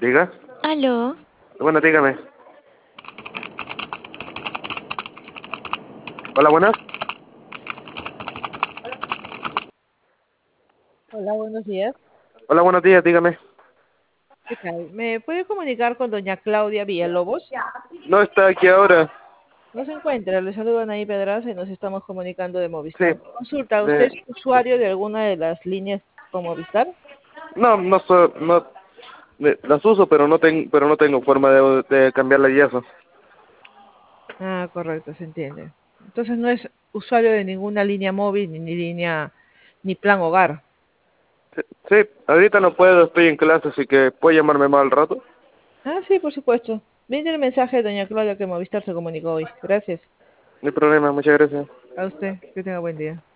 Diga. Aló, Bueno, dígame. Hola, buenas. Hola, buenos días. Hola, buenos días, dígame. ¿Qué tal? ¿Me puede comunicar con doña Claudia Villalobos? No está aquí ahora. No se encuentra, le saludan ahí Pedraza y nos estamos comunicando de Sí. Movistar. Consulta, ¿usted de- es usuario de alguna de las líneas con Movistar? No, no. Las uso, pero no tengo forma de cambiarla y eso. Ah, correcto, se entiende. Entonces no es usuario de ninguna línea móvil ni línea ni plan hogar. Sí, sí, ahorita no puedo, estoy en clase, así que puede llamarme más al rato. Ah, sí, por supuesto. Viene el mensaje de doña Claudia que Movistar se comunicó hoy. Gracias. No hay problema, muchas gracias. A usted, que tenga buen día.